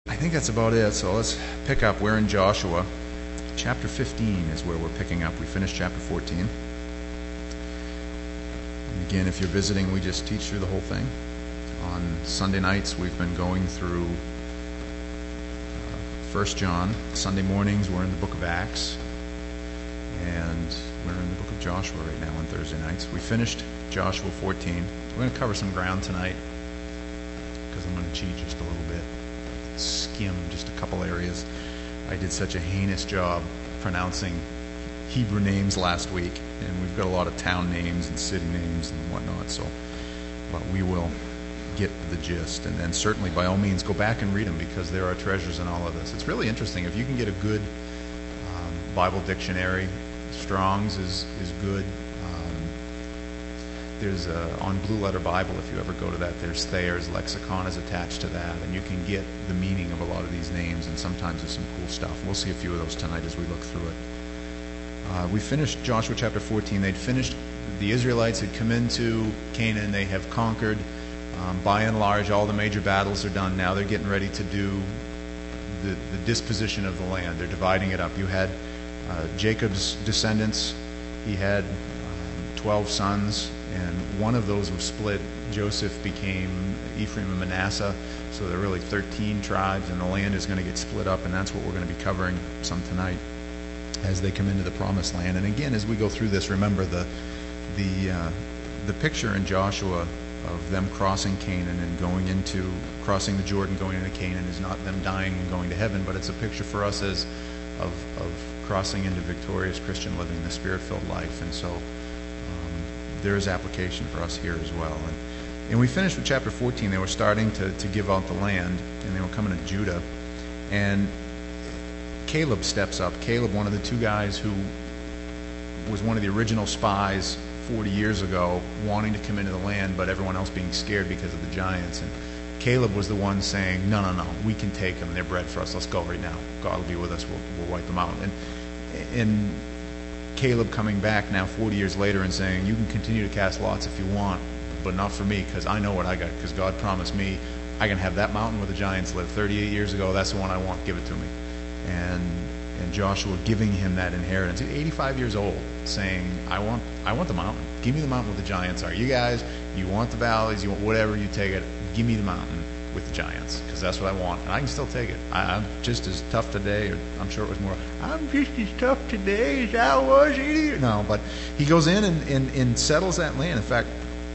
I think that's about it. So let's pick up. We're in Joshua. Chapter 15 is where we're picking up. We finished chapter 14. And again, if you're visiting, we just teach through the whole thing. On Sunday nights, we've been going through 1 John. Sunday mornings, we're in the book of Acts. And we're in the book of Joshua right now on Thursday nights. We finished Joshua 14. We're going to cover some ground tonight because I'm going to cheat just a little bit. Skim just a couple areas. I did such a heinous job pronouncing Hebrew names last week, and we've got a lot of town names and city names and whatnot, but we will get the gist. And then certainly, by all means, go back and read them because there are treasures in all of this. It's really interesting. If you can get a good Bible dictionary, Strong's is good. There's on Blue Letter Bible, if you ever go to that, there's Thayer's lexicon is attached to that, and you can get the meaning of a lot of these names, and sometimes there's some cool stuff. We'll see a few of those tonight as we look through it. We finished Joshua chapter 14. They'd finished, the Israelites had come into Canaan. They have conquered. By and large, all the major battles are done now. They're getting ready to do the disposition of the land. They're dividing it up. You had Jacob's descendants. He had 12 sons, and one of those was split. Joseph became Ephraim and Manasseh, so there are really 13 tribes, and the land is going to get split up, and that's what we're going to be covering some tonight as they come into the Promised Land. And again, as we go through this, remember the picture in Joshua of them crossing Canaan and crossing the Jordan, going into Canaan, is not them dying and going to heaven, but it's a picture for us as of crossing into victorious Christian living, the Spirit-filled life. And so there is application for us here as well. And we finished with chapter 14. They were starting to give out the land, and they were coming to Judah. And Caleb steps up. Caleb, one of the two guys who was one of the original spies 40 years ago, wanting to come into the land, but everyone else being scared because of the giants. And Caleb was the one saying, no, we can take them. They're bread for us. Let's go right now. God will be with us. We'll wipe them out. And Caleb coming back now 40 years later and saying, you can continue to cast lots if you want, but not for me, because I know what I got, because God promised me I can have that mountain where the giants lived 38 years ago. That's the one I want. Give it to me. And Joshua giving him that inheritance. He's 85 years old, saying, I want the mountain. Give me the mountain where the giants are. You guys, you want the valleys, you want whatever, you take it. Give me the mountain with the giants, because that's what I want, and I can still take it. I'm just as tough today, or I'm sure it was more, I'm just as tough today as I was 80 years. No, but he goes in and settles that land. In fact,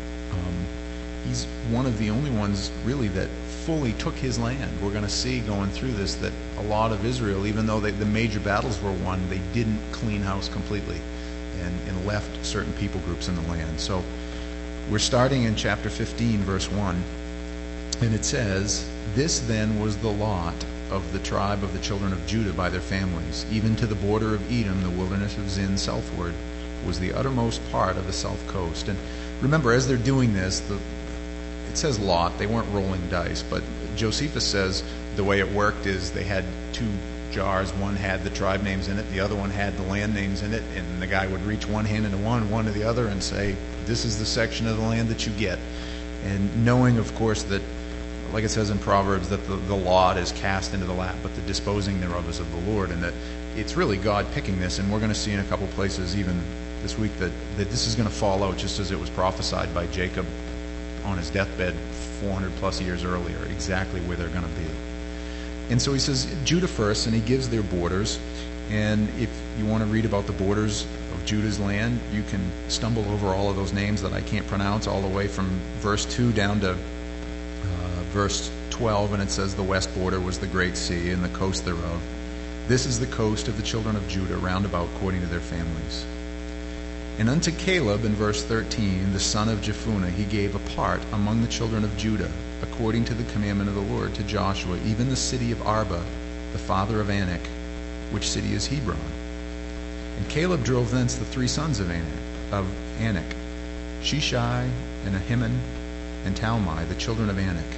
he's one of the only ones really that fully took his land. We're going to see going through this that a lot of Israel, even though the major battles were won, they didn't clean house completely and left certain people groups in the land. So we're starting in chapter 15, verse 1. And it says, this then was the lot of the tribe of the children of Judah by their families, even to the border of Edom, the wilderness of Zin southward, was the uttermost part of the south coast. And remember, as they're doing this, it says lot. They weren't rolling dice, but Josephus says the way it worked is they had two jars. One had the tribe names in it, the other one had the land names in it, and the guy would reach one hand into one to the other, and say, this is the section of the land that you get. And knowing, of course, that like it says in Proverbs, that the lot is cast into the lap, but the disposing thereof is of the Lord, and that it's really God picking this. And we're going to see in a couple places even this week that this is going to fall out just as it was prophesied by Jacob on his deathbed 400 plus years earlier, exactly where they're going to be. And so he says Judah first, and he gives their borders. And if you want to read about the borders of Judah's land, you can stumble over all of those names that I can't pronounce, all the way from verse 2 down to verse 12, and it says the west border was the great sea and the coast thereof. This is the coast of the children of Judah round about according to their families. And unto Caleb in verse 13, the son of Jephunneh, he gave a part among the children of Judah, according to the commandment of the Lord to Joshua, even the city of Arba, the father of Anak, which city is Hebron. And Caleb drove thence the three sons of Anak, Sheshai and Ahiman and Talmai, the children of Anak.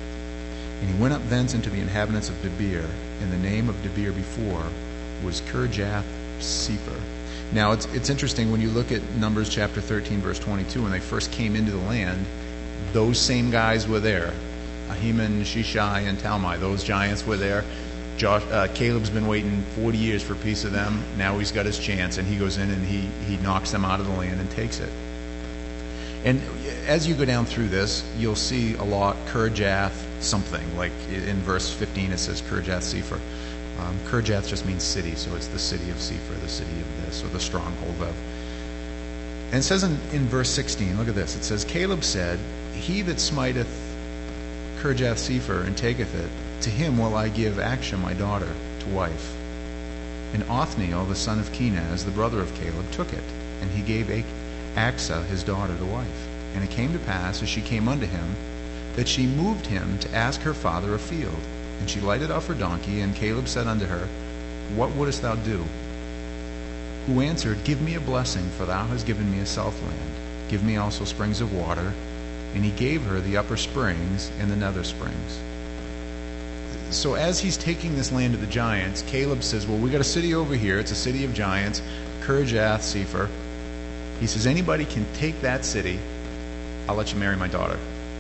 And he went up thence into the inhabitants of Debir, and the name of Debir before was Kirjath-Sepher. Now, it's interesting when you look at Numbers chapter 13, verse 22, when they first came into the land, those same guys were there. Ahiman, Shishai, and Talmai. Those giants were there. Caleb's been waiting 40 years for a piece of them. Now he's got his chance, and he goes in and he knocks them out of the land and takes it. And as you go down through this, you'll see a lot Kirjath something. Like in verse 15 it says Kirjath Sefer. Kirjath just means city, so it's the city of Sefer, the city of this, or the stronghold of. And it says in verse 16, look at this. It says, Caleb said, He that smiteth Kirjath Sefer and taketh it, to him will I give Akshah my daughter to wife. And Othniel, the son of Kenaz, the brother of Caleb, took it, and he gave Aksa his daughter to wife. And it came to pass, as she came unto him, that she moved him to ask her father a field. And she lighted off her donkey, and Caleb said unto her, What wouldest thou do? Who answered, Give me a blessing, for thou hast given me a southland. Give me also springs of water. And he gave her the upper springs and the nether springs. So as he's taking this land of the giants, Caleb says, well, we got a city over here. It's a city of giants, Kirjath Sefer. He says, anybody can take that city. I'll let you marry my daughter.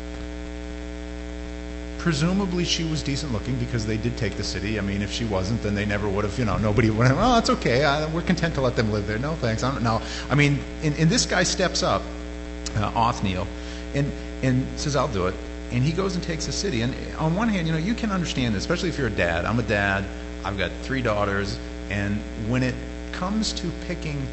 Presumably she was decent looking because they did take the city. I mean, if she wasn't, then they never would have, nobody would have, oh, it's okay. We're content to let them live there. No, thanks. No. I mean, and this guy steps up, Othniel, and says, I'll do it. And he goes and takes the city. And on one hand, you can understand this, especially if you're a dad. I'm a dad. I've got 3 daughters. And when it comes to picking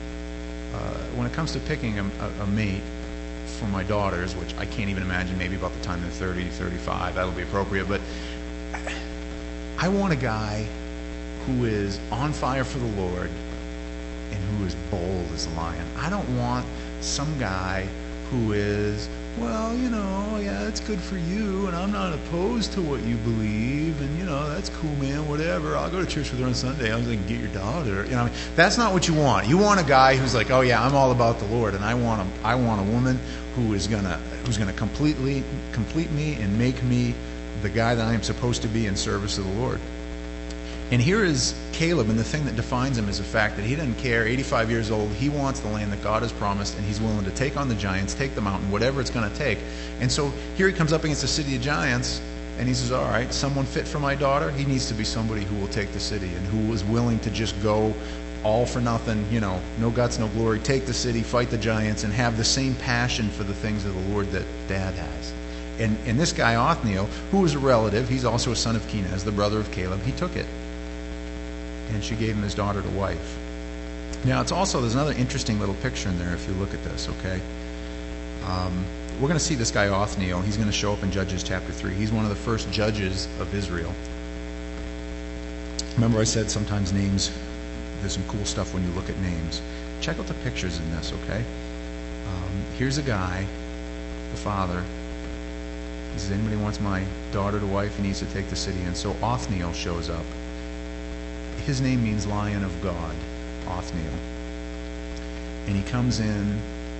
a mate for my daughters, which I can't even imagine, maybe about the time they're 30, 35, that'll be appropriate. But I want a guy who is on fire for the Lord and who is bold as a lion. I don't want some guy who is, well, yeah, it's good for you, and I'm not opposed to what you believe, and, that's cool, man, whatever. I'll go to church with her on Sunday. I'm going to get your daughter. That's not what you want. You want a guy who's like, oh, yeah, I'm all about the Lord, and I want a woman who is gonna complete me and make me the guy that I am supposed to be in service of the Lord. And here is Caleb, and the thing that defines him is the fact that he doesn't care, 85 years old, he wants the land that God has promised, and he's willing to take on the giants, take the mountain, whatever it's going to take. And so here he comes up against the city of giants, and he says, all right, someone fit for my daughter, he needs to be somebody who will take the city and who is willing to just go all for nothing, no guts, no glory, take the city, fight the giants, and have the same passion for the things of the Lord that Dad has. And this guy, Othniel, who was a relative, he's also a son of Kenaz, the brother of Caleb, he took it. And she gave him his daughter to wife. Now, there's another interesting little picture in there if you look at this, okay? We're going to see this guy Othniel. He's going to show up in Judges chapter 3. He's one of the first judges of Israel. Remember I said sometimes names, there's some cool stuff when you look at names. Check out the pictures in this, okay? Here's a guy, the father. He says, anybody wants my daughter to wife, he needs to take the city. And so Othniel shows up. His name means Lion of God, Othniel. And he comes in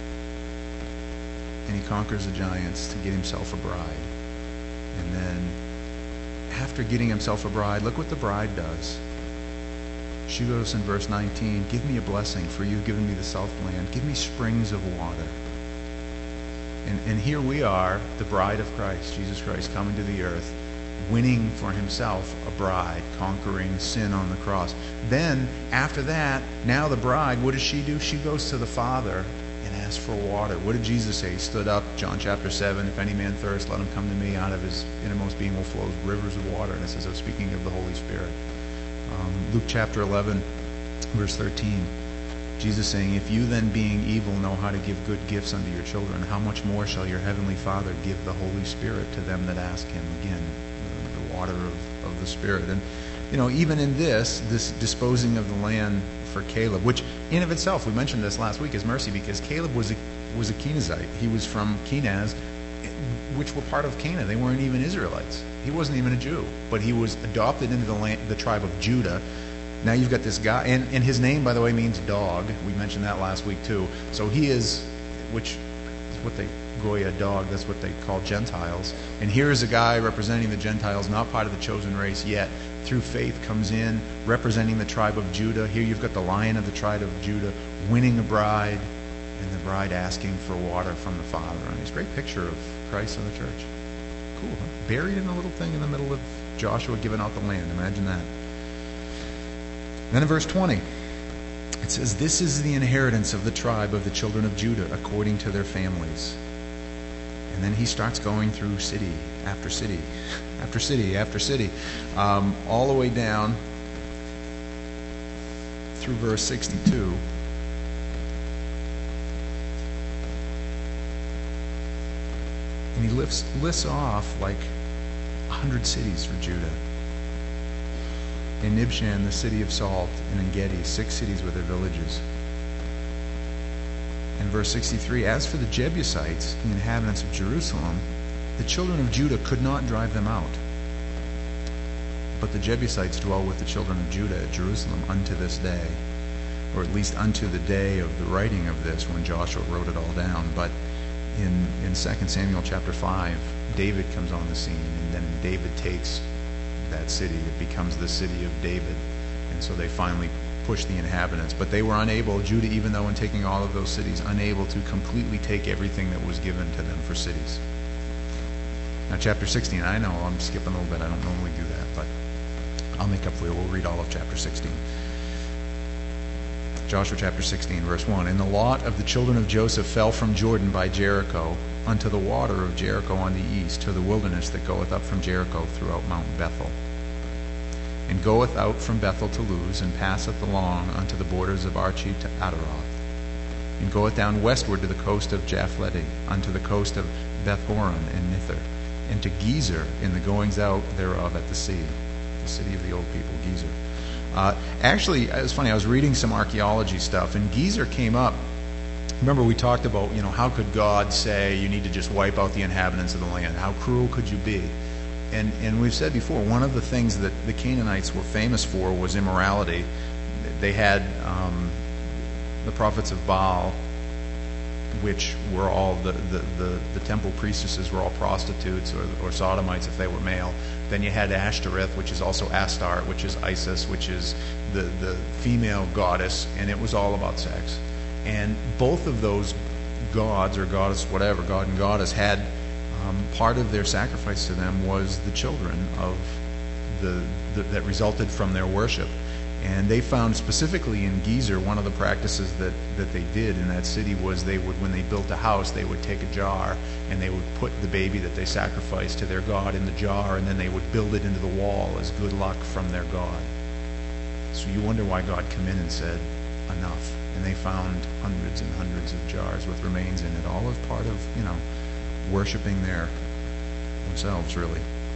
and he conquers the giants to get himself a bride. And then after getting himself a bride, look what the bride does. She goes in verse 19, give me a blessing, for you've given me the southland. Give me springs of water. And here we are, the bride of Christ, Jesus Christ, coming to the earth, winning for himself a bride, conquering sin on the cross. Then, after that, now the bride, what does she do? She goes to the Father and asks for water. What did Jesus say? He stood up, John chapter 7, if any man thirst, let him come to me. Out of his innermost being will flow rivers of water. And this is speaking of the Holy Spirit. Luke chapter 11, verse 13. Jesus saying, if you then being evil know how to give good gifts unto your children, how much more shall your heavenly Father give the Holy Spirit to them that ask him? Again, the water of the Spirit. And, even in this disposing of the land for Caleb, which in of itself, we mentioned this last week, is mercy, because Caleb was a Kenizzite. He was from Kenaz, which were part of Canaan. They weren't even Israelites. He wasn't even a Jew, but he was adopted into the tribe of Judah. Now you've got this guy, and his name, by the way, means dog. We mentioned that last week too. So he is, which is what they, Goya, dog, that's what they call Gentiles. And here is a guy representing the Gentiles, not part of the chosen race yet. Through faith comes in, representing the tribe of Judah. Here you've got the Lion of the tribe of Judah winning a bride, and the bride asking for water from the Father. And it's a great picture of Christ and the church. cool, huh? Buried in a little thing in the middle of Joshua giving out the land. Imagine that. Then in verse 20, it says, "This is the inheritance of the tribe of the children of Judah according to their families." And then he starts going through city after city after city after city, all the way down through verse 62. And he lists off like 100 cities for Judah. In Nibshan, the city of Salt, and in Gedi, 6 cities with their villages. In verse 63, "As for the Jebusites, the inhabitants of Jerusalem, the children of Judah could not drive them out. But the Jebusites dwell with the children of Judah at Jerusalem unto this day," or at least unto the day of the writing of this, when Joshua wrote it all down. But in 2 Samuel chapter 5, David comes on the scene, and then David takes that city. It becomes the city of David. And so they finally push the inhabitants. But they were unable, Judah, even though in taking all of those cities, unable to completely take everything that was given to them for cities. Now chapter 16, I know I'm skipping a little bit. I don't normally do that, but I'll make up for you. We'll read all of chapter 16. Joshua chapter 16, verse 1. "And the lot of the children of Joseph fell from Jordan by Jericho unto the water of Jericho on the east, to the wilderness that goeth up from Jericho throughout Mount Bethel, and goeth out from Bethel to Luz, and passeth along unto the borders of Archi to Adaroth, and goeth down westward to the coast of Japhleti, unto the coast of Bethhoron and Nither, and to Gezer in the goings out thereof at the sea," the city of the old people, Gezer. Actually, it was funny, I was reading some archaeology stuff, and Gezer came up. Remember we talked about, how could God say you need to just wipe out the inhabitants of the land? How cruel could you be? And we've said before, one of the things that the Canaanites were famous for was immorality. They had the prophets of Baal, which were all the temple priestesses were all prostitutes or sodomites if they were male. Then you had Ashtoreth, which is also Astarte, which is Isis, which is the female goddess, and it was all about sex. And both of those gods or goddess, whatever, god and goddess, had part of their sacrifice to them was the children of that resulted from their worship. And they found specifically in Gezer, one of the practices that they did in that city was they would, when they built a house, they would take a jar and they would put the baby that they sacrificed to their god in the jar, and then they would build it into the wall as good luck from their god. So you wonder why God came in and said, enough. And they found hundreds and hundreds of jars with remains in it, all as part of, worshiping themselves, really.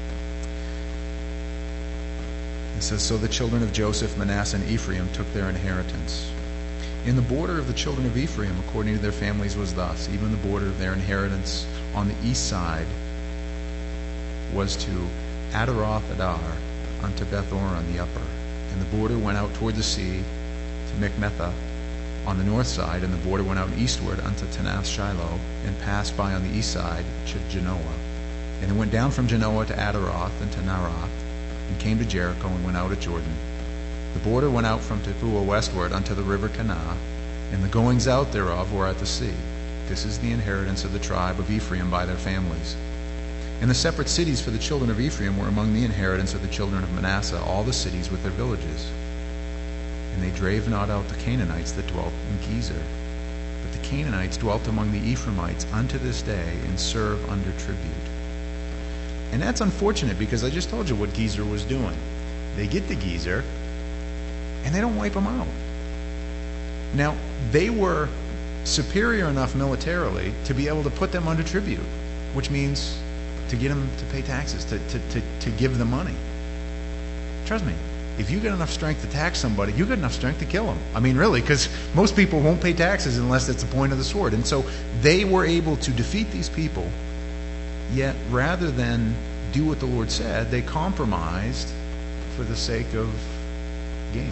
It says, "So the children of Joseph, Manasseh, and Ephraim took their inheritance. In the border of the children of Ephraim, according to their families, was thus. Even the border of their inheritance on the east side was to Adaroth Adar, unto Beth-oron the upper. And the border went out toward the sea to Mikmetha on the north side, and the border went out eastward unto Tanath Shiloh, and passed by on the east side to Genoa. And it went down from Genoa to Adaroth and to Narath, and came to Jericho, and went out at Jordan. The border went out from Tepuah westward unto the river Kanah, and the goings out thereof were at the sea. This is the inheritance of the tribe of Ephraim by their families. And the separate cities for the children of Ephraim were among the inheritance of the children of Manasseh, all the cities with their villages. And they drave not out the Canaanites that dwelt in Gezer, but the Canaanites dwelt among the Ephraimites unto this day, and serve under tribute." And that's unfortunate, because I just told you what Gezer was doing. They get to Gezer, and they don't wipe them out. Now, they were superior enough militarily to be able to put them under tribute, which means to get them to pay taxes, to give them money. Trust me, if you get enough strength to tax somebody, you get enough strength to kill them. I mean, really, because most people won't pay taxes unless it's the point of the sword. And so they were able to defeat these people, yet rather than do what the Lord said, they compromised for the sake of gain.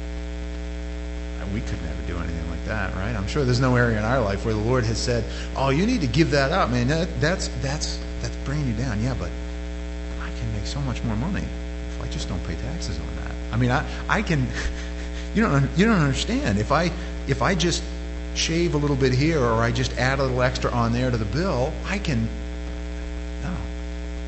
We could never do anything like that, right? I'm sure there's no area in our life where the Lord has said, "Oh, you need to give that up, man. That's bringing you down." Yeah, but I can make so much more money if I just don't pay taxes on that. I mean, I can. You don't understand. If I just shave a little bit here, or I just add a little extra on there to the bill, I can. No,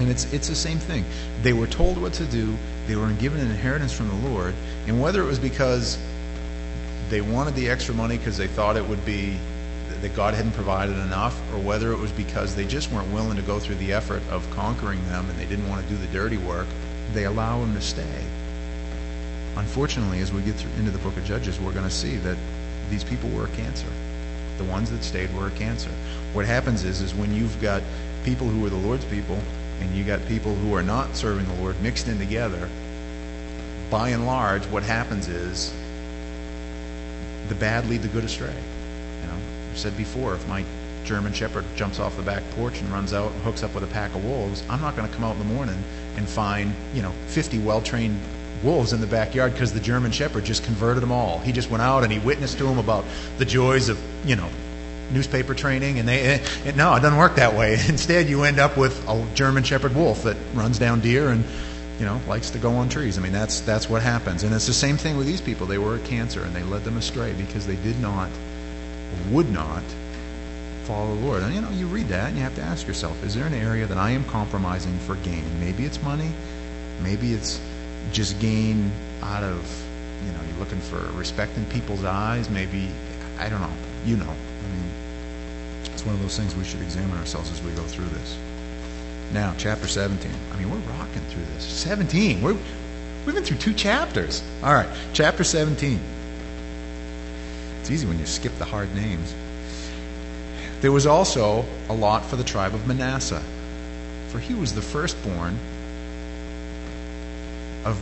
And it's the same thing. They were told what to do. They were given an inheritance from the Lord. And whether it was because they wanted the extra money because they thought it would be that God hadn't provided enough, or whether it was because they just weren't willing to go through the effort of conquering them and they didn't want to do the dirty work, they allow them to stay. Unfortunately, as we get into the book of Judges, we're going to see that these people were a cancer. The ones that stayed were a cancer. What happens is when you've got people who are the Lord's people and you got people who are not serving the Lord mixed in together, by and large, what happens is the bad lead the good astray. I've said before, if my German Shepherd jumps off the back porch and runs out and hooks up with a pack of wolves, I'm not going to come out in the morning and find 50 well-trained wolves in the backyard because the German Shepherd just converted them all. He just went out and he witnessed to them about the joys of newspaper training, and no, it doesn't work that way. Instead, you end up with a German Shepherd wolf that runs down deer and likes to go on trees. I mean, that's what happens. And it's the same thing with these people. They were a cancer, and they led them astray because they would not follow the Lord. And you read that and you have to ask yourself, is there an area that I am compromising for gain? Maybe it's money. Maybe it's just gain out of, you're looking for respect in people's eyes. Maybe, I don't know. I mean, it's one of those things we should examine ourselves as we go through this. Now, chapter 17. I mean, we're rocking through this. 17. We've been through 2 chapters. All right, chapter 17. It's easy when you skip the hard names. There was also a lot for the tribe of Manasseh, for he was the firstborn of,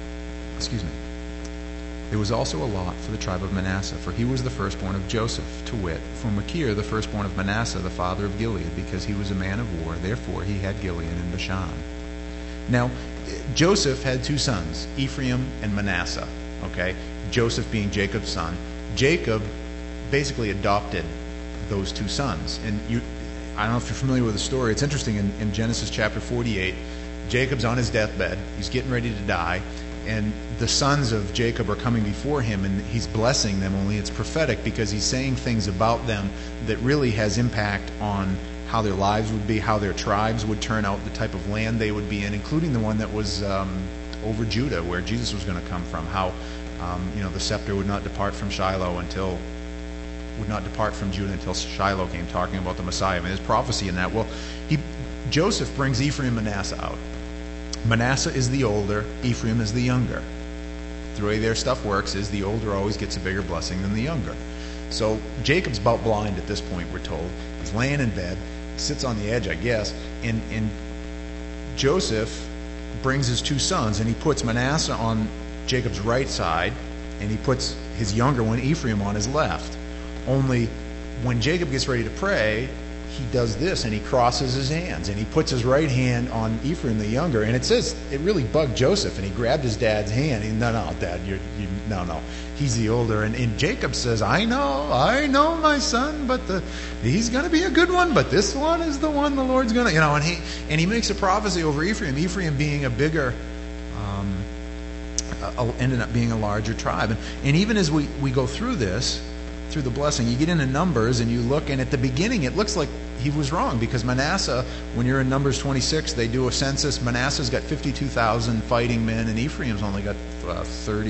There was also a lot for the tribe of Manasseh, for he was the firstborn of Joseph, to wit, from Machir, the firstborn of Manasseh, the father of Gilead, because he was a man of war, therefore he had Gilead and Bashan. Now, Joseph had 2 sons, Ephraim and Manasseh, okay? Joseph being Jacob's son. Jacob basically adopted those 2 sons. And I don't know if you're familiar with the story. It's interesting, in Genesis chapter 48, Jacob's on his deathbed. He's getting ready to die. And the sons of Jacob are coming before him, and he's blessing them, only it's prophetic because he's saying things about them that really has impact on how their lives would be, how their tribes would turn out, the type of land they would be in, including the one that was over Judah, where Jesus was going to come from, how the scepter would not depart from Judah until Shiloh came, talking about the Messiah. I mean, there's prophecy in that. Well, Joseph brings Ephraim and Manasseh out. Manasseh is the older, Ephraim is the younger. The way their stuff works is the older always gets a bigger blessing than the younger. So Jacob's about blind at this point, we're told. He's laying in bed, sits on the edge, I guess, and Joseph brings his 2 sons, and he puts Manasseh on Jacob's right side, and he puts his younger one, Ephraim, on his left. Only when Jacob gets ready to pray, he does this, and he crosses his hands, and he puts his right hand on Ephraim the younger, and it says it really bugged Joseph, and he grabbed his dad's hand. No, Dad, no, he's the older, and Jacob says, I know, my son, but he's going to be a good one, but this one is the one the Lord's going to, and he makes a prophecy over Ephraim being a bigger, ended up being a larger tribe, and even as we go through this, through the blessing, you get into Numbers and you look, and at the beginning it looks like he was wrong, because Manasseh, when you're in Numbers 26, they do a census. Manasseh's got 52,000 fighting men, and Ephraim's only got about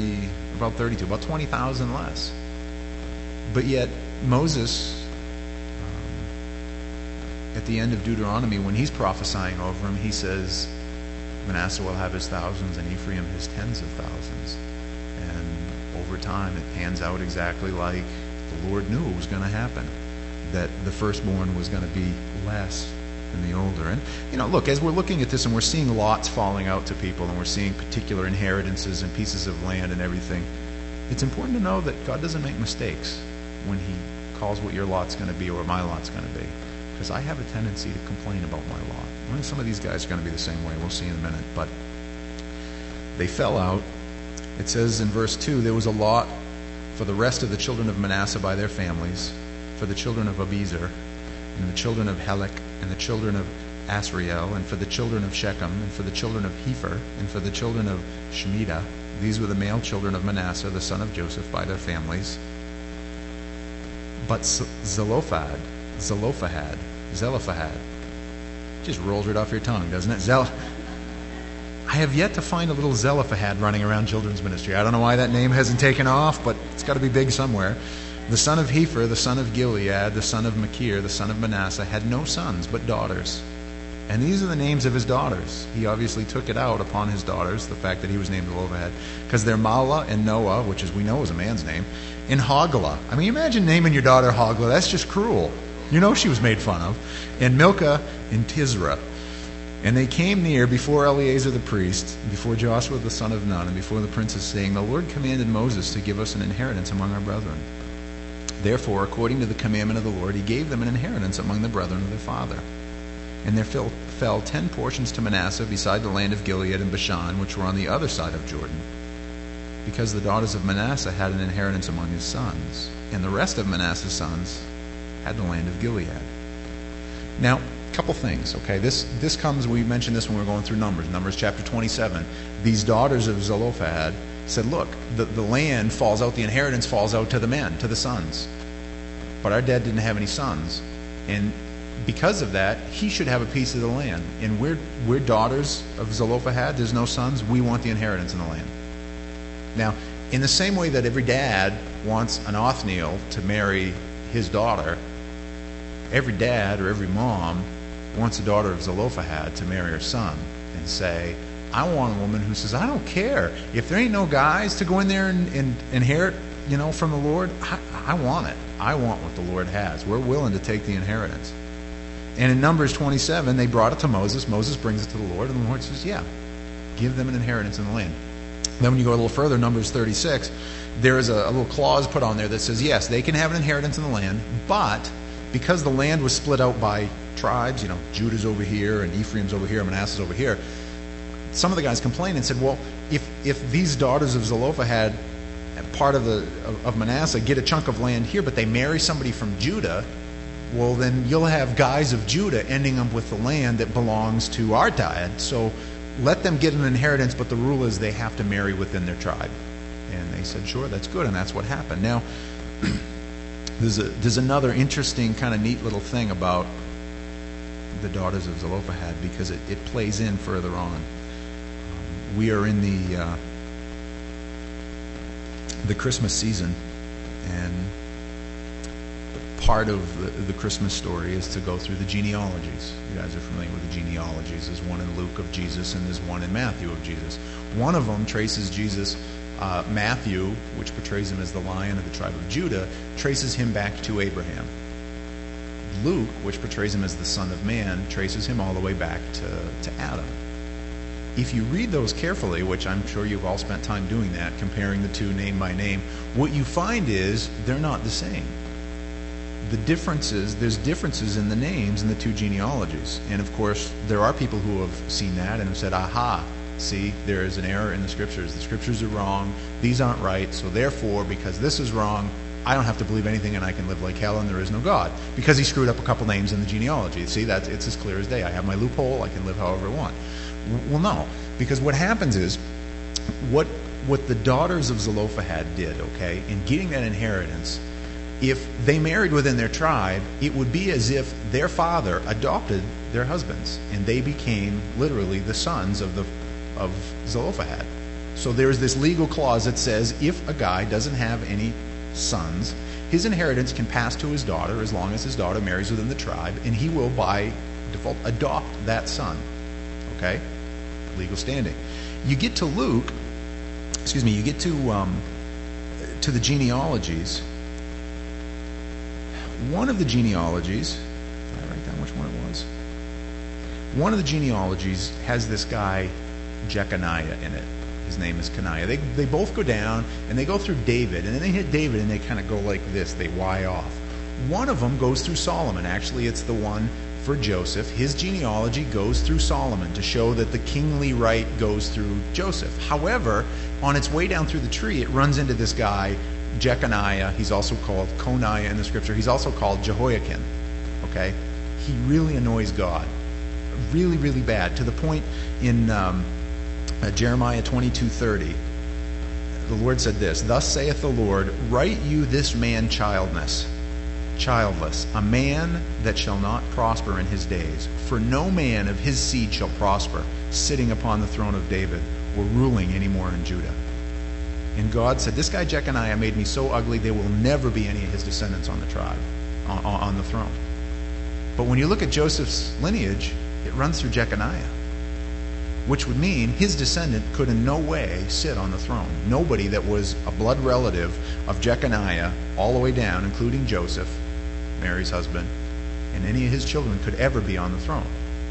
20,000 less. But yet Moses, at the end of Deuteronomy, when he's prophesying over him, he says Manasseh will have his thousands and Ephraim his tens of thousands. And over time it pans out exactly like the Lord knew it was going to happen, that the firstborn was going to be less than the older. And, look, as we're looking at this and we're seeing lots falling out to people, and we're seeing particular inheritances and pieces of land and everything, it's important to know that God doesn't make mistakes when he calls what your lot's going to be or my lot's going to be. Because I have a tendency to complain about my lot. Well, some of these guys are going to be the same way. We'll see in a minute. But they fell out. It says in verse 2, there was a lot for the rest of the children of Manasseh by their families, for the children of Abiezer, and the children of Helek, and the children of Asriel, and for the children of Shechem, and for the children of Hepher, and for the children of Shemitah. These were the male children of Manasseh, the son of Joseph, by their families. But Zelophehad, Just rolls right off your tongue, doesn't it? I have yet to find a little Zelophehad running around children's ministry. I don't know why that name hasn't taken off, but it's got to be big somewhere. The son of Hepher, the son of Gilead, the son of Machir, the son of Manasseh, had no sons but daughters. And these are the names of his daughters. He obviously took it out upon his daughters, the fact that he was named Zelophehad, because they're Mahlah and Noah, which as we know is a man's name, and Hoglah. I mean, imagine naming your daughter Hoglah. That's just cruel. You know she was made fun of. And Milcah and Tisra. And they came near before Eleazar the priest, before Joshua the son of Nun, and before the princes, saying, The Lord commanded Moses to give us an inheritance among our brethren. Therefore, according to the commandment of the Lord, he gave them an inheritance among the brethren of their father. And there fell 10 portions to Manasseh beside the land of Gilead and Bashan, which were on the other side of Jordan, because the daughters of Manasseh had an inheritance among his sons, and the rest of Manasseh's sons had the land of Gilead. Now, a couple things, okay? This comes, we mentioned this when we were going through Numbers chapter 27. These daughters of Zelophehad said, look, the land falls out, the inheritance falls out to the men, to the sons. But our dad didn't have any sons. And because of that, he should have a piece of the land. And we're daughters of Zelophehad. There's no sons. We want the inheritance in the land. Now, in the same way that every dad wants an Othniel to marry his daughter, every dad or every mom wants a daughter of Zelophehad to marry her son and say, I want a woman who says, I don't care. If there ain't no guys to go in there and inherit, from the Lord, I want it. I want what the Lord has. We're willing to take the inheritance. And in Numbers 27, they brought it to Moses. Moses brings it to the Lord, and the Lord says, yeah, give them an inheritance in the land. Then when you go a little further, Numbers 36, there is a little clause put on there that says, yes, they can have an inheritance in the land, but because the land was split out by tribes, Judah's over here and Ephraim's over here, Manasseh's over here, some of the guys complained and said, well, if these daughters of Zelophehad, part of Manasseh, get a chunk of land here, but they marry somebody from Judah, well, then you'll have guys of Judah ending up with the land that belongs to our dad. So let them get an inheritance, but the rule is they have to marry within their tribe. And they said, sure, that's good, and that's what happened. Now, there's another interesting kind of neat little thing about the daughters of Zelophehad, because it plays in further on. We are in the Christmas season, and part of the Christmas story is to go through the genealogies. You guys are familiar with the genealogies. There's one in Luke of Jesus, and there's one in Matthew of Jesus. One of them traces Jesus, Matthew, which portrays him as the Lion of the tribe of Judah, traces him back to Abraham. Luke, which portrays him as the Son of Man, traces him all the way back to Adam. If you read those carefully, which I'm sure you've all spent time doing that, comparing the two name by name, what you find is they're not the same. There's differences in the names in the two genealogies. And of course, there are people who have seen that and have said, aha, see, there is an error in the Scriptures. The Scriptures are wrong. These aren't right. So therefore, because this is wrong, I don't have to believe anything and I can live like hell and there is no God. Because he screwed up a couple names in the genealogy. See, it's as clear as day. I have my loophole. I can live however I want. Well, no. Because what happens is, what the daughters of Zelophehad did, okay, in getting that inheritance, if they married within their tribe, it would be as if their father adopted their husbands, and they became literally the sons of Zelophehad. So there's this legal clause that says if a guy doesn't have any sons, his inheritance can pass to his daughter as long as his daughter marries within the tribe, and he will by default adopt that son. Okay? Legal standing. You get to Luke, you get to the genealogies. One of the genealogies, did I write down which one it was? One of the genealogies has this guy, Jeconiah, in it. His name is Coniah. They both go down, and they go through David, and then they hit David, and they kind of go like this. They Y off. One of them goes through Solomon. Actually, it's the one for Joseph. His genealogy goes through Solomon to show that the kingly right goes through Joseph. However, on its way down through the tree, it runs into this guy, Jeconiah. He's also called Coniah in the Scripture. He's also called Jehoiakim. Okay? He really annoys God. Really, really bad. To the point in Jeremiah 22:30, the Lord said this, Thus saith the Lord, write you this man childless, childless, a man that shall not prosper in his days. For no man of his seed shall prosper, sitting upon the throne of David or ruling anymore in Judah. And God said, this guy Jeconiah made me so ugly, there will never be any of his descendants on the tribe, on the throne. But when you look at Joseph's lineage, it runs through Jeconiah, which would mean his descendant could in no way sit on the throne. Nobody that was a blood relative of Jeconiah all the way down, including Joseph, Mary's husband, and any of his children could ever be on the throne.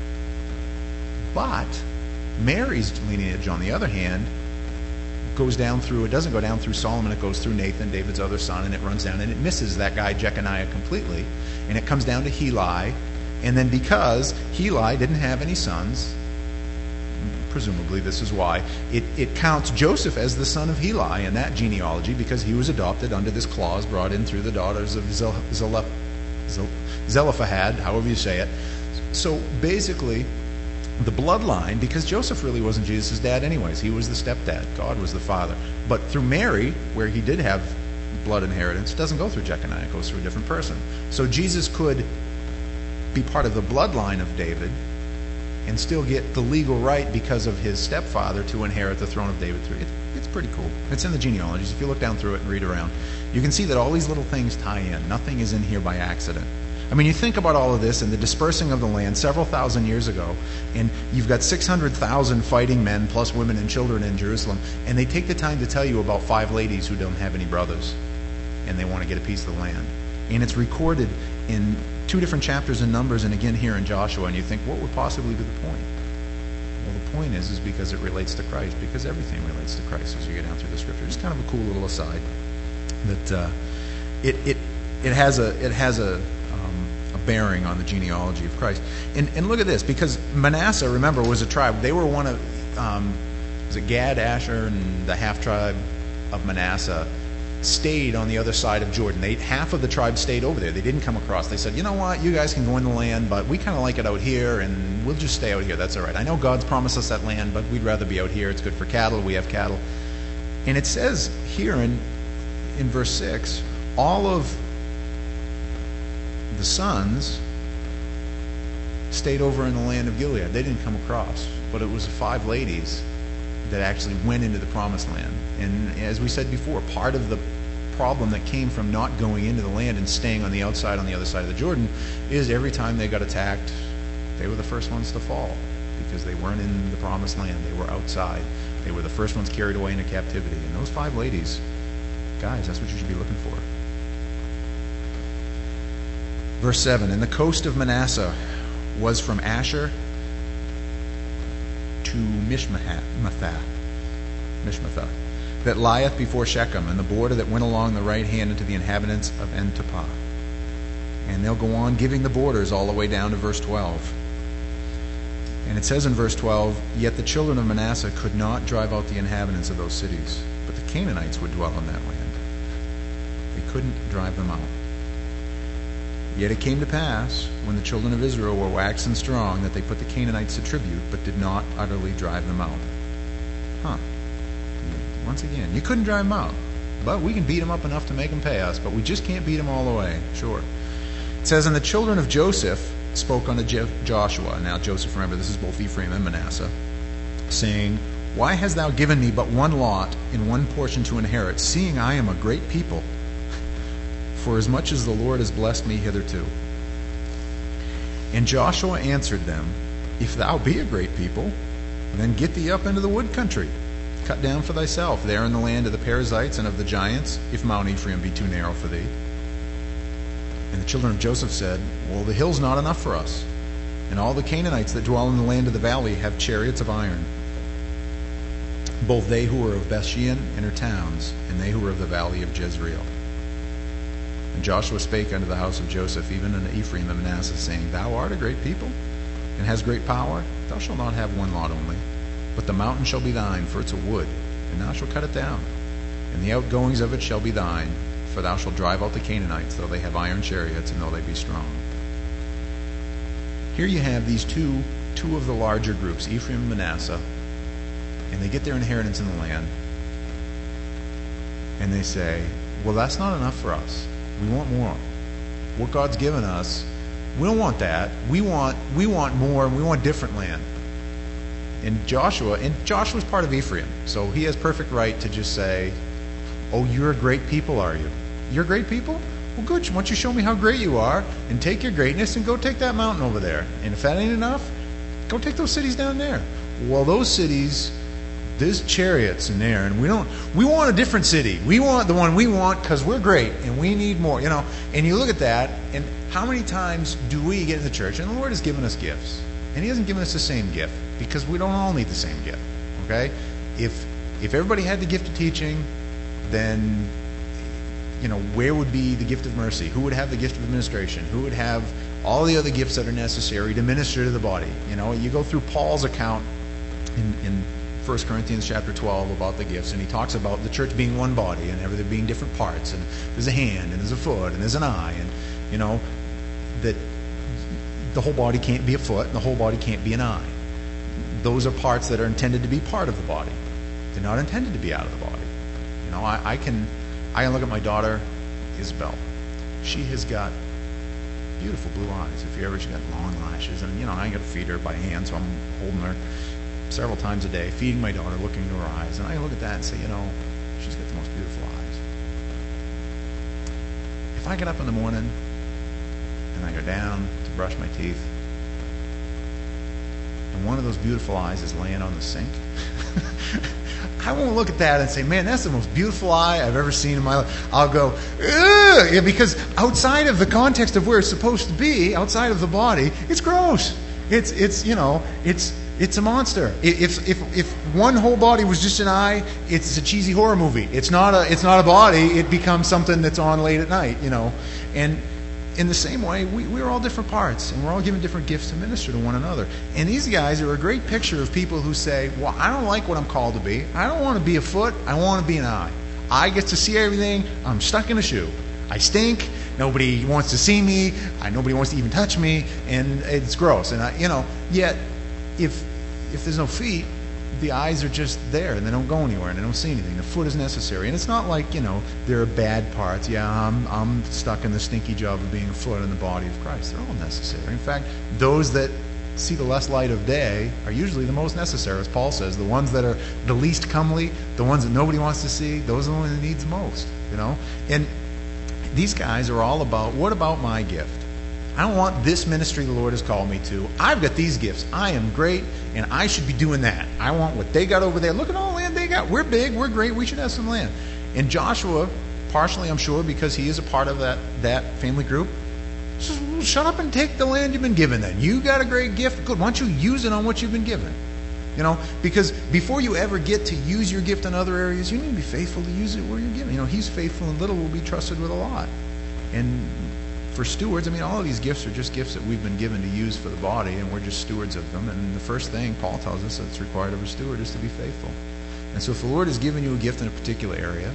But Mary's lineage, on the other hand, goes down through, it doesn't go down through Solomon, it goes through Nathan, David's other son, and it runs down, and it misses that guy Jeconiah completely, and it comes down to Heli, and then because Heli didn't have any sons, presumably this is why, it counts Joseph as the son of Heli in that genealogy, because he was adopted under this clause brought in through the daughters of Zelophehad, however you say it. So basically, the bloodline, because Joseph really wasn't Jesus' dad anyways, he was the stepdad, God was the father. But through Mary, where he did have blood inheritance, it doesn't go through Jeconiah, it goes through a different person. So Jesus could be part of the bloodline of David and still get the legal right because of his stepfather to inherit the throne of David through it. It's pretty cool. It's in the genealogies. If you look down through it and read around, you can see that all these little things tie in. Nothing is in here by accident. I mean, you think about all of this and the dispersing of the land several thousand years ago, and you've got 600,000 fighting men plus women and children in Jerusalem, and they take the time to tell you about 5 ladies who don't have any brothers, and they want to get a piece of the land. And it's recorded in 2 different chapters in Numbers and again here in Joshua, and you think, what would possibly be the point? Well, the point is because it relates to Christ, because everything relates to Christ as you get down through the Scripture. It's kind of a cool little aside that it has a bearing on the genealogy of Christ. And look at this, because Manasseh, remember, was a tribe. They were one of, was it Gad, Asher, and the half-tribe of Manasseh stayed on the other side of Jordan. Half of the tribe stayed over there. They didn't come across. They said, you know what, you guys can go in the land, but we kind of like it out here, and we'll just stay out here. That's all right. I know God's promised us that land, but we'd rather be out here. It's good for cattle. We have cattle. And it says here in verse 6, all of the sons stayed over in the land of Gilead. They didn't come across, but it was 5 ladies that actually went into the promised land. And as we said before, part of the problem that came from not going into the land and staying on the outside, on the other side of the Jordan, is every time they got attacked, they were the first ones to fall because they weren't in the promised land. They were outside. They were the first ones carried away into captivity. And those 5 ladies, guys, that's what you should be looking for. Verse 7, and the coast of Manasseh was from Asher to Mishmethah, that lieth before Shechem, and the border that went along the right hand unto the inhabitants of En-Tapah. And they'll go on giving the borders all the way down to verse 12. And it says in verse 12, yet the children of Manasseh could not drive out the inhabitants of those cities, but the Canaanites would dwell in that land. They couldn't drive them out. Yet it came to pass, when the children of Israel were waxen strong, that they put the Canaanites to tribute, but did not utterly drive them out. Once again, you couldn't drive them out, but we can beat them up enough to make them pay us, but we just can't beat them all the way. Sure. It says, and the children of Joseph spoke unto Joshua. Now Joseph, remember, this is both Ephraim and Manasseh, saying, why hast thou given me but one lot in one portion to inherit, seeing I am a great people? For as much as the Lord has blessed me hitherto. And Joshua answered them, if thou be a great people, then get thee up into the wood country. Cut down for thyself there in the land of the Perizzites and of the giants, if Mount Ephraim be too narrow for thee. And the children of Joseph said, well, the hill's not enough for us, and all the Canaanites that dwell in the land of the valley have chariots of iron, both they who are of Bethshean and her towns, and they who are of the valley of Jezreel. And Joshua spake unto the house of Joseph, even unto Ephraim and Manasseh, saying, thou art a great people, and hast great power. Thou shalt not have one lot only, but the mountain shall be thine, for it's a wood, and thou shalt cut it down. And the outgoings of it shall be thine, for thou shalt drive out the Canaanites, though they have iron chariots, and though they be strong. Here you have these two of the larger groups, Ephraim and Manasseh, and they get their inheritance in the land, and they say, well, that's not enough for us. We want more. what God's given us, we don't want that. We want more, and we want different land. And Joshua's part of Ephraim, so he has perfect right to just say, oh, you're a great people, are you? You're great people? Well, good. Why don't you show me how great you are, and take your greatness and go take that mountain over there. And if that ain't enough, go take those cities down there. Well, those cities, there's chariots in there, and we want a different city. We want the one we want because we're great, and we need more, you know. And you look at that, and how many times do we get in the church, and the Lord has given us gifts, and he hasn't given us the same gift, because we don't all need the same gift, okay? If everybody had the gift of teaching, then, you know, where would be the gift of mercy? Who would have the gift of administration? Who would have all the other gifts that are necessary to minister to the body? You know, you go through Paul's account in 1 Corinthians chapter 12 about the gifts, and he talks about the church being one body and there being different parts, and there's a hand, and there's a foot, and there's an eye, and, you know, that the whole body can't be a foot, and the whole body can't be an eye. Those are parts that are intended to be part of the body. They're not intended to be out of the body. You know, I can look at my daughter, Isabel. She has got beautiful blue eyes. She's got long lashes, and, you know, I got to feed her by hand, so I'm holding her several times a day, feeding my daughter, looking into her eyes, and I look at that and say, you know, she's got the most beautiful eyes. If I get up in the morning and I go down to brush my teeth, and one of those beautiful eyes is laying on the sink, I won't look at that and say, man, that's the most beautiful eye I've ever seen in my life. I'll go, ugh, yeah, because outside of the context of where it's supposed to be, outside of the body, it's gross. It's you know, it's a monster. If one whole body was just an eye, it's a cheesy horror movie. It's not a body. It becomes something that's on late at night, you know. And in the same way, we're all different parts, and we're all given different gifts to minister to one another. And these guys are a great picture of people who say, well, I don't like what I'm called to be. I don't want to be a foot. I want to be an eye. I get to see everything. I'm stuck in a shoe. I stink. Nobody wants to see me. Nobody wants to even touch me, and it's gross. And you know, yet if there's no feet, the eyes are just there, and they don't go anywhere, and they don't see anything. The foot is necessary, and it's not like, you know, there are bad parts. Yeah, I'm stuck in the stinky job of being a foot in the body of Christ. They're all necessary. In fact, those that see the less light of day are usually the most necessary, as Paul says. The ones that are the least comely, the ones that nobody wants to see, those are the ones that need the most. You know, and these guys are all about, what about my gift? I don't want this ministry the Lord has called me to. I've got these gifts. I am great, and I should be doing that. I want what they got over there. Look at all the land they got. We're big. We're great. We should have some land. And Joshua, partially, I'm sure, because he is a part of that family group, says, well, shut up and take the land you've been given then. You got a great gift. Good. Why don't you use it on what you've been given? You know, because before you ever get to use your gift in other areas, you need to be faithful to use it where you're given. You know, he's faithful in little, will be trusted with a lot. And for stewards, I mean, all of these gifts are just gifts that we've been given to use for the body, and we're just stewards of them. And the first thing Paul tells us that's required of a steward is to be faithful. And so if the Lord has given you a gift in a particular area,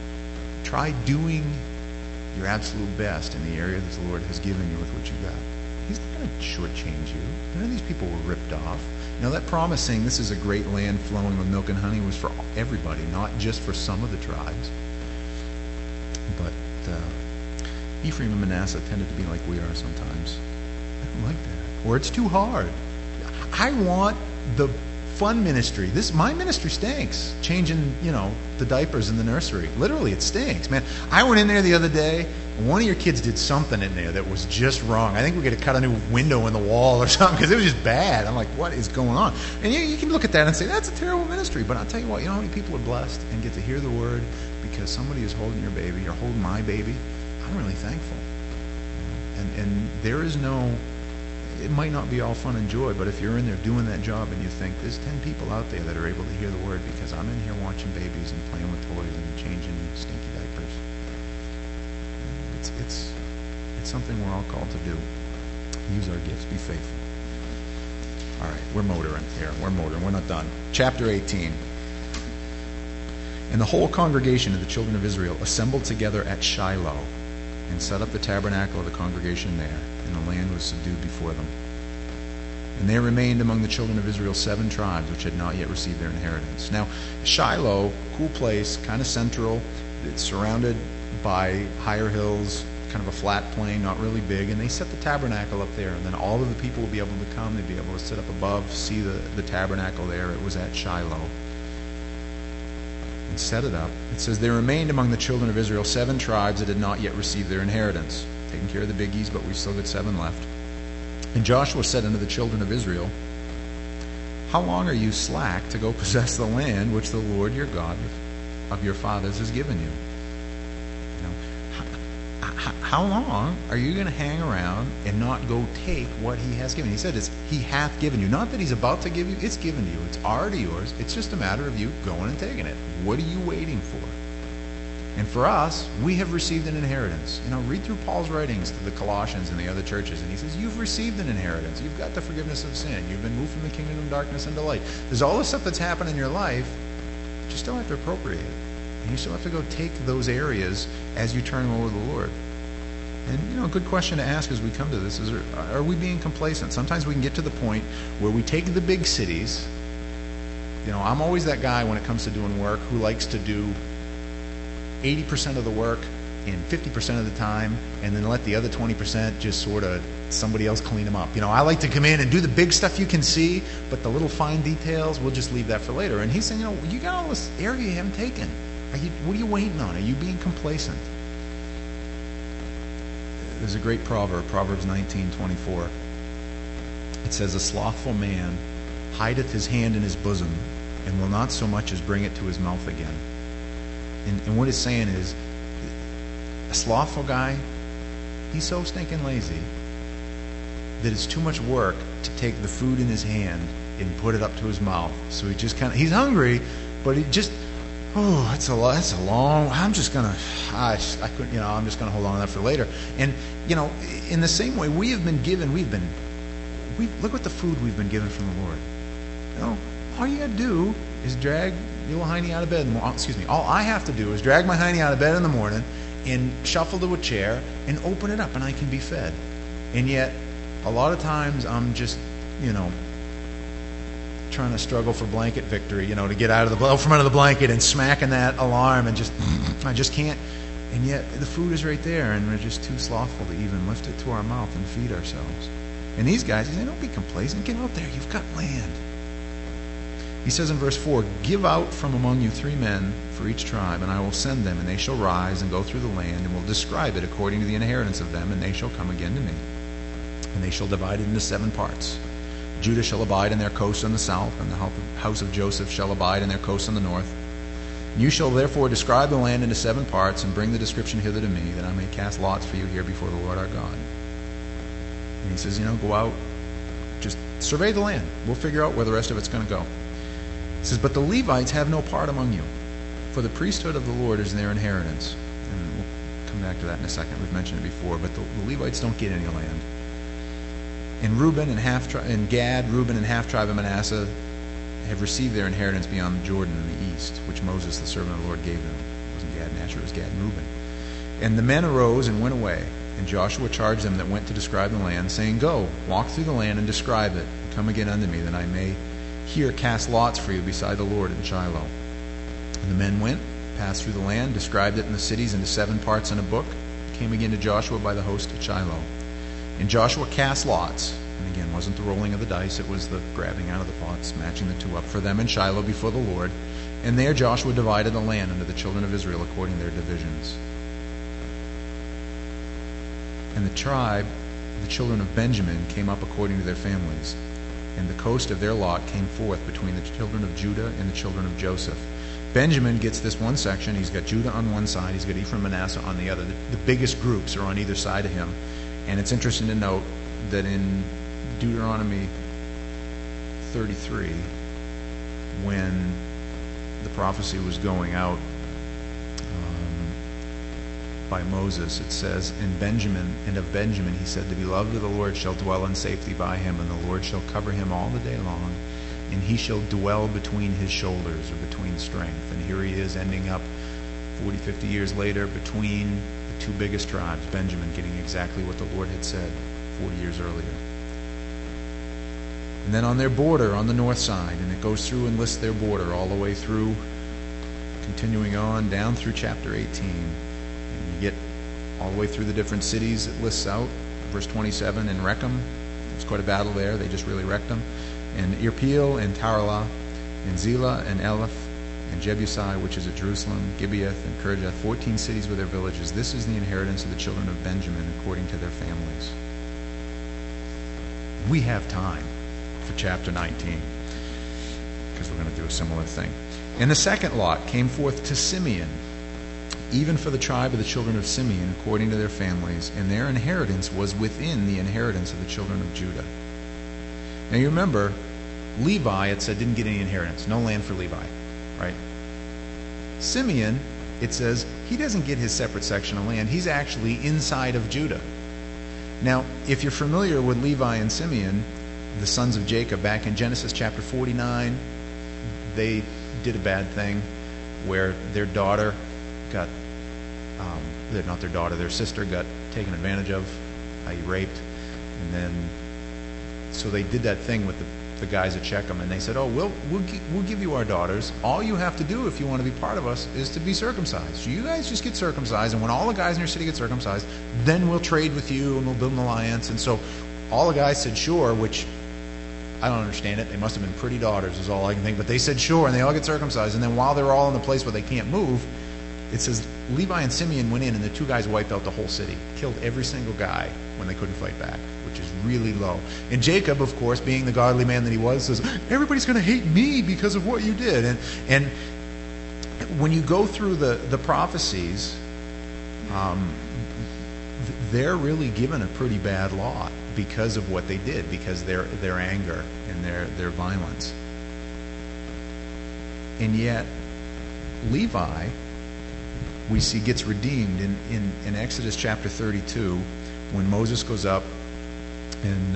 try doing your absolute best in the area that the Lord has given you with what you got. He's not going to shortchange you. None of these people were ripped off. You know, that promise saying this is a great land flowing with milk and honey was for everybody, not just for some of the tribes. But Ephraim and Manasseh tended to be like we are sometimes. I don't like that. Or it's too hard. I want the fun ministry. My ministry stinks. Changing, you know, the diapers in the nursery. Literally, it stinks, man. I went in there the other day, and one of your kids did something in there that was just wrong. I think we got to cut a new window in the wall or something, because it was just bad. I'm like, what is going on? And you can look at that and say, that's a terrible ministry. But I'll tell you what, you know how many people are blessed and get to hear the word because somebody is holding your baby or holding my baby? I'm really thankful. And there is no, it might not be all fun and joy, but if you're in there doing that job and you think there's 10 people out there that are able to hear the word because I'm in here watching babies and playing with toys and changing stinky diapers. It's something we're all called to do. Use our gifts. Be faithful. All right, we're motoring here. We're not done. Chapter 18. And the whole congregation of the children of Israel assembled together at Shiloh and set up the tabernacle of the congregation there, and the land was subdued before them. And there remained among the children of Israel 7 tribes which had not yet received their inheritance. Now, Shiloh, cool place, kind of central. It's surrounded by higher hills, kind of a flat plain, not really big, and they set the tabernacle up there, and then all of the people would be able to come. They'd be able to sit up above, see the tabernacle there. It was at Shiloh. And set it up. It says, there remained among the children of Israel 7 tribes that had not yet received their inheritance. Taking care of the biggies, but we still got 7 left. And Joshua said unto the children of Israel, how long are you slack to go possess the land which the Lord your God of your fathers has given you? How long are you going to hang around and not go take what he has given? He said he hath given you. Not that he's about to give you, it's given to you. It's already yours. It's just a matter of you going and taking it. What are you waiting for? And for us, we have received an inheritance. Read through Paul's writings to the Colossians and the other churches, and he says, you've received an inheritance. You've got the forgiveness of sin. You've been moved from the kingdom of darkness into light. There's all this stuff that's happened in your life, but you still have to appropriate it. And you still have to go take those areas as you turn them over to the Lord. And, a good question to ask as we come to this is, are we being complacent? Sometimes we can get to the point where we take the big cities. I'm always that guy when it comes to doing work who likes to do 80% of the work in 50% of the time and then let the other 20% just sort of somebody else clean them up. I like to come in and do the big stuff you can see, but the little fine details, we'll just leave that for later. And he's saying, you got all this area you haven't taken. What are you waiting on? Are you being complacent? There's a great proverb, Proverbs 19:24. It says, a slothful man hideth his hand in his bosom and will not so much as bring it to his mouth again. And what it's saying is, a slothful guy, he's so stinking lazy that it's too much work to take the food in his hand and put it up to his mouth. So he just he's hungry, but he just, that's a long. I'm just gonna hold on to that for later. And in the same way, we have been given. Look at the food we've been given from the Lord. All you gotta do is drag your little hiney out of bed. All I have to do is drag my hiney out of bed in the morning and shuffle to a chair and open it up, and I can be fed. And yet, a lot of times I'm just, trying to struggle for blanket victory, to get out from under the blanket and smacking that alarm and I just can't. And yet the food is right there, and we're just too slothful to even lift it to our mouth and feed ourselves. And these guys, he said, don't be complacent. Get out there. You've got land. He says in verse 4, give out from among you 3 men for each tribe, and I will send them, and they shall rise and go through the land, and will describe it according to the inheritance of them, and they shall come again to me. And they shall divide it into 7 parts. Judah shall abide in their coast on the south, and the house of Joseph shall abide in their coast on the north. And you shall therefore describe the land into 7 parts, and bring the description hither to me, that I may cast lots for you here before the Lord our God. And he says, go out, just survey the land. We'll figure out where the rest of it's going to go. He says, but the Levites have no part among you, for the priesthood of the Lord is their inheritance. And we'll come back to that in a second. We've mentioned it before, but the Levites don't get any land. And Reuben and Gad, Reuben and half tribe of Manasseh have received their inheritance beyond the Jordan in the east, which Moses, the servant of the Lord, gave them. It wasn't Gad and Asher, it was Gad and Reuben. And the men arose and went away, and Joshua charged them that went to describe the land, saying, go, walk through the land and describe it, and come again unto me, that I may here cast lots for you beside the Lord in Shiloh. And the men went, passed through the land, described it in the cities into 7 parts in a book, came again to Joshua by the host at Shiloh. And Joshua cast lots, and again, wasn't the rolling of the dice, it was the grabbing out of the pots, matching the 2 up for them in Shiloh before the Lord. And there Joshua divided the land unto the children of Israel according to their divisions. And the tribe, the children of Benjamin, came up according to their families. And the coast of their lot came forth between the children of Judah and the children of Joseph. Benjamin gets this one section. He's got Judah on one side. He's got Ephraim and Manasseh on the other. The biggest groups are on either side of him. And it's interesting to note that in Deuteronomy 33, when the prophecy was going out by Moses, it says, and of Benjamin he said, the beloved of the Lord shall dwell in safety by him, and the Lord shall cover him all the day long, and he shall dwell between his shoulders, or between strength. And here he is ending up 40, 50 years later between the 2 biggest tribes, Benjamin getting exactly what the Lord had said 40 years earlier. And then on their border, on the north side, and it goes through and lists their border all the way through, continuing on down through chapter 18. And you get all the way through the different cities it lists out. Verse 27, in Rechem, there's quite a battle there. They just really wrecked them. And Irpeel and Taralah, and Zelah and Eleph, and Jebusi, which is at Jerusalem, Gibeath and Kirjath, 14 cities with their villages. This is the inheritance of the children of Benjamin according to their families. We have time for chapter 19 because we're going to do a similar thing. And the second lot came forth to Simeon, even for the tribe of the children of Simeon according to their families, and their inheritance was within the inheritance of the children of Judah. Now you remember, Levi, it said, didn't get any inheritance. No land for Levi. Right? Simeon, it says, he doesn't get his separate section of land. He's actually inside of Judah. Now, if you're familiar with Levi and Simeon, the sons of Jacob, back in Genesis chapter 49, they did a bad thing where their daughter got, not their daughter, their sister got taken advantage of, raped, and then, so they did that thing with the guys at Shechem, and they said, we'll give you our daughters. All you have to do if you want to be part of us is to be circumcised. So you guys just get circumcised, and when all the guys in your city get circumcised, then we'll trade with you and we'll build an alliance. And so all the guys said sure, which I don't understand it. They must have been pretty daughters is all I can think. But they said sure, and they all get circumcised. And then while they're all in the place where they can't move, it says Levi and Simeon went in, and the two guys wiped out the whole city, killed every single guy when they couldn't fight back, which is really low. And Jacob, of course, being the godly man that he was, says, everybody's going to hate me because of what you did. And when you go through the prophecies, they're really given a pretty bad lot because of what they did, because their anger and their violence. And yet, Levi, we see, gets redeemed in Exodus chapter 32 when Moses goes up and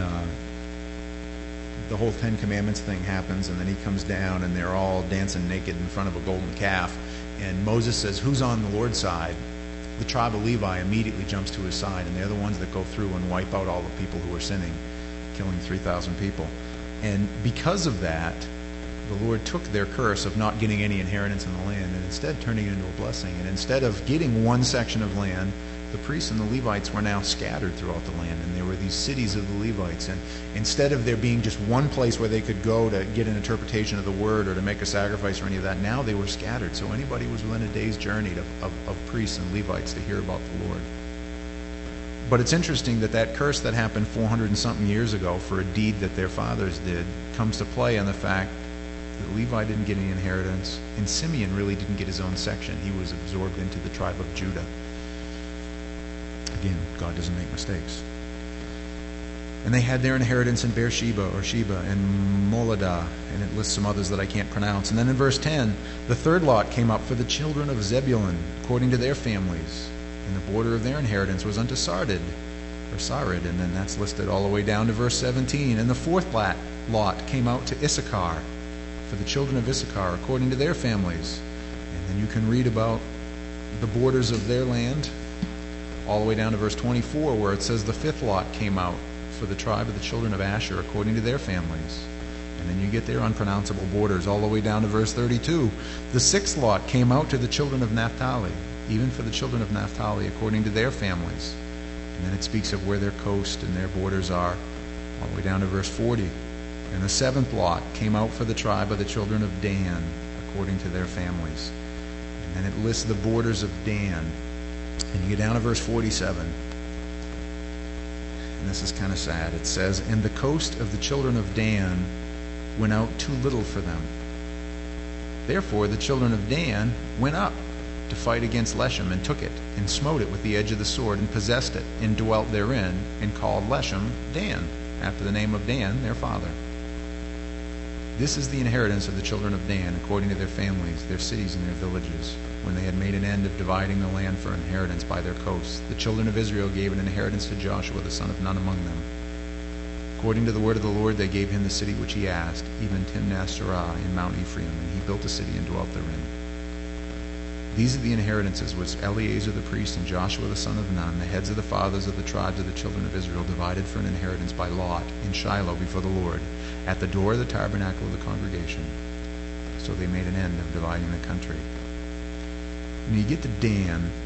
the whole Ten Commandments thing happens, and then he comes down and they're all dancing naked in front of a golden calf, and Moses says, who's on the Lord's side? The tribe of Levi immediately jumps to his side, and they're the ones that go through and wipe out all the people who are sinning, killing 3,000 people. And because of that, the Lord took their curse of not getting any inheritance in the land and instead turning it into a blessing. And instead of getting one section of land, the priests and the Levites were now scattered throughout the land, and there were these cities of the Levites. And instead of there being just one place where they could go to get an interpretation of the word or to make a sacrifice or any of that, now they were scattered. So anybody was within a day's journey of priests and Levites to hear about the Lord. But it's interesting that curse that happened 400 and something years ago for a deed that their fathers did comes to play on the fact that Levi didn't get any inheritance, and Simeon really didn't get his own section. He was absorbed into the tribe of Judah. Again, God doesn't make mistakes. And they had their inheritance in Beersheba or Sheba and Moladah, and it lists some others that I can't pronounce. And then in verse 10, the third lot came up for the children of Zebulun according to their families, and the border of their inheritance was unto Sarid, and then that's listed all the way down to verse 17. And the fourth lot came out to Issachar for the children of Issachar according to their families. And then you can read about the borders of their land all the way down to verse 24, where it says the fifth lot came out for the tribe of the children of Asher according to their families. And then you get their unpronounceable borders all the way down to verse 32. The sixth lot came out to the children of Naphtali, even for the children of Naphtali according to their families. And then it speaks of where their coast and their borders are all the way down to verse 40. And the seventh lot came out for the tribe of the children of Dan according to their families. And then it lists the borders of Dan. And you get down to verse 47. And this is kind of sad. It says, and the coast of the children of Dan went out too little for them. Therefore the children of Dan went up to fight against Leshem, and took it, and smote it with the edge of the sword, and possessed it, and dwelt therein, and called Leshem Dan, after the name of Dan their father. This is the inheritance of the children of Dan, according to their families, their cities, and their villages. When they had made an end of dividing the land for inheritance by their coasts, the children of Israel gave an inheritance to Joshua the son of Nun among them. According to the word of the Lord, they gave him the city which he asked, even Timnath-Serah in Mount Ephraim, and he built a city and dwelt therein. These are the inheritances which Eleazar the priest and Joshua the son of Nun, the heads of the fathers of the tribes of the children of Israel, divided for an inheritance by lot in Shiloh before the Lord, at the door of the tabernacle of the congregation. So they made an end of dividing the country. When you get to Dan,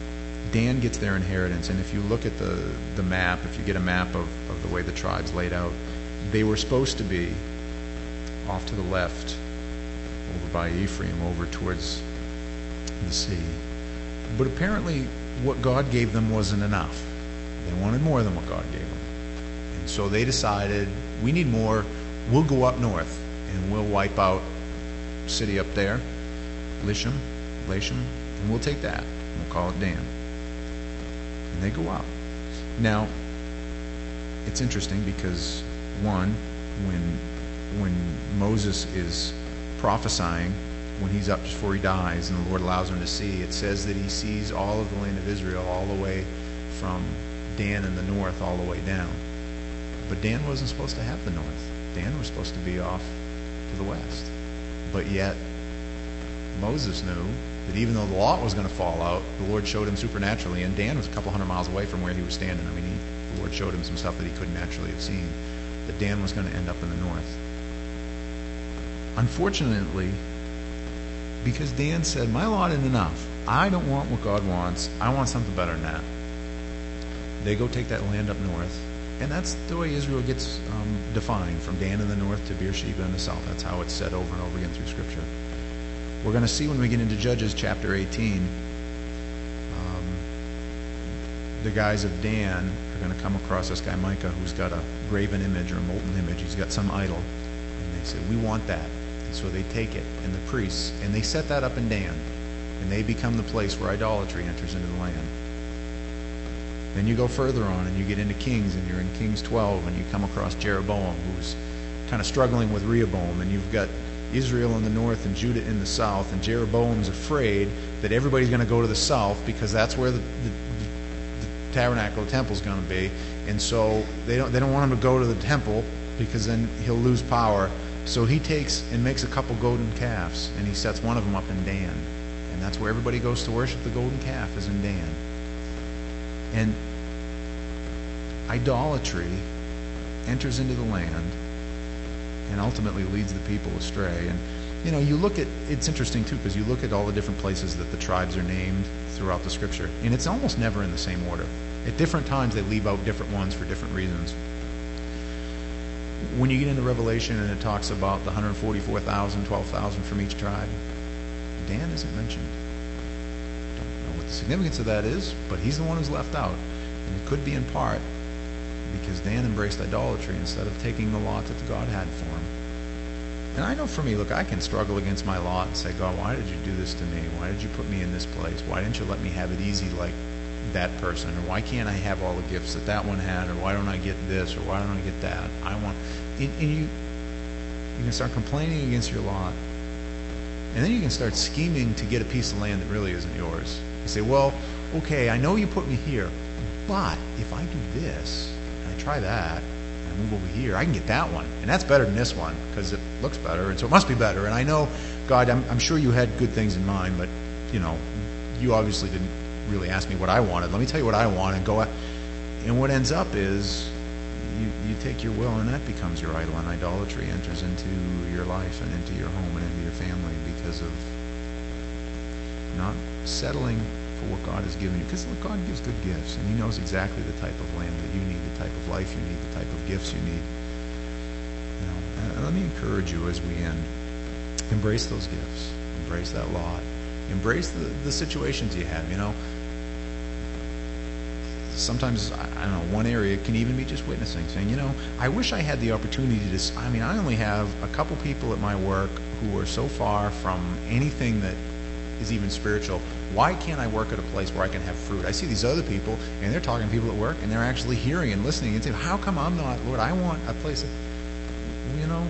Dan gets their inheritance. And if you look at the map, if you get a map of the way the tribes laid out, they were supposed to be off to the left, over by Ephraim, over towards the sea. But apparently what God gave them wasn't enough. They wanted more than what God gave them. And so they decided, we need more. We'll go up north and we'll wipe out a city up there, Lasham, and we'll take that. We'll call it Dan. And they go up. Now, it's interesting because, one, when Moses is prophesying, when he's up just before he dies and the Lord allows him to see, it says that he sees all of the land of Israel all the way from Dan in the north all the way down. But Dan wasn't supposed to have the north. Dan was supposed to be off to the west. But yet, Moses knew that even though the lot was going to fall out, the Lord showed him supernaturally, and Dan was a couple hundred miles away from where he was standing. I mean, the Lord showed him some stuff that he couldn't naturally have seen, that Dan was going to end up in the north. Unfortunately, because Dan said, my lot isn't enough. I don't want what God wants. I want something better than that. They go take that land up north, and that's the way Israel gets defined, from Dan in the north to Beersheba in the south. That's how it's said over and over again through Scripture. We're going to see when we get into Judges chapter 18, the guys of Dan are going to come across this guy Micah, who's got a graven image or a molten image. He's got some idol, and they say, we want that. And so they take it, and the priests, and they set that up in Dan, and they become the place where idolatry enters into the land. Then you go further on, and you get into Kings, and you're in Kings 12, and you come across Jeroboam, who's kind of struggling with Rehoboam, and you've got Israel in the north and Judah in the south, and Jeroboam's afraid that everybody's going to go to the south because that's where the tabernacle, the temple's going to be, and so they don't want him to go to the temple because then he'll lose power. So he takes and makes a couple golden calves, and he sets one of them up in Dan, and that's where everybody goes to worship the golden calf, is in Dan. And idolatry enters into the land and ultimately leads the people astray. And you know, you look at, it's interesting too, because you look at all the different places that the tribes are named throughout the Scripture, and it's almost never in the same order. At different times they leave out different ones for different reasons. When you get into Revelation and it talks about the 144,000, 12,000 from each tribe, Dan isn't mentioned. Don't know what the significance of that is, but he's the one who's left out. And it could be in part because Dan embraced idolatry instead of taking the lot that God had for him. And I know for me, look, I can struggle against my lot and say, God, why did you do this to me? Why did you put me in this place? Why didn't you let me have it easy like that person? Or why can't I have all the gifts that that one had? Or why don't I get this? Or why don't I get that? And you can start complaining against your lot. And then you can start scheming to get a piece of land that really isn't yours. You say, well, okay, I know you put me here, but if I do this, and I try that, and I move over here, I can get that one. And that's better than this one, because it looks better, and so it must be better. And I know, God, I'm sure you had good things in mind, but, you know, you obviously didn't really ask me what I wanted. Let me tell you what I want, and go out. And what ends up is you take your will, and that becomes your idol, and idolatry enters into your life and into your home and into your family because of not settling for what God has given you. Because God gives good gifts, and He knows exactly the type of land that you need, the type of life you need, the type of gifts you need. You know, and let me encourage you as we end. Embrace those gifts. Embrace that lot. Embrace the situations you have, you know. Sometimes, I don't know, one area can even be just witnessing, saying, you know, I wish I had the opportunity to, I mean, I only have a couple people at my work who are so far from anything that is even spiritual. Why can't I work at a place where I can have fruit? I see these other people, and they're talking to people at work, and they're actually hearing and listening and saying, how come I'm not, Lord? I want a place that, you know,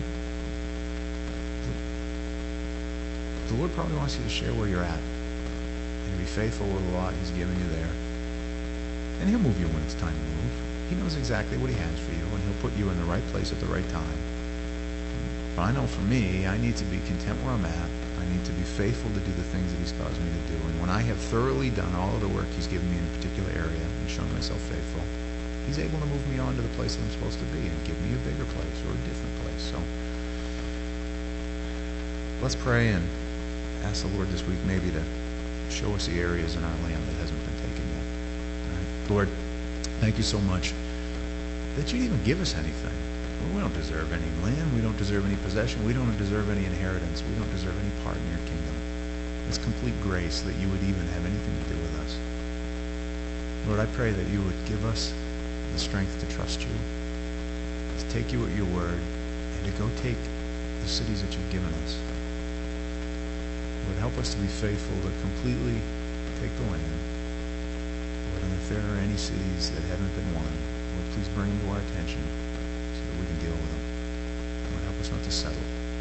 the Lord probably wants you to share where you're at and to be faithful with the lot He's given you there. And He'll move you when it's time to move. He knows exactly what He has for you, and He'll put you in the right place at the right time. But I know for me, I need to be content where I'm at. I need to be faithful to do the things that He's caused me to do. And when I have thoroughly done all of the work He's given me in a particular area and shown myself faithful, He's able to move me on to the place that I'm supposed to be and give me a bigger place or a different place. So let's pray and ask the Lord this week maybe to show us the areas in our land that hasn't been taken yet. All right? Lord, thank you so much that you'd even give us anything. We don't deserve any land. We don't deserve any possession. We don't deserve any inheritance. We don't deserve any part in your kingdom. It's complete grace that you would even have anything to do with us. Lord, I pray that you would give us the strength to trust you, to take you at your word, and to go take the cities that you've given us. Lord, help us to be faithful to completely take the land. Lord, and if there are any cities that haven't been won, Lord, please bring them to our attention so that we can deal with them. Lord, help us not to settle.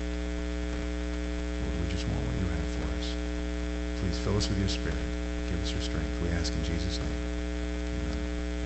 Lord, we just want what you have for us. Please fill us with your Spirit. Give us your strength. We ask in Jesus' name.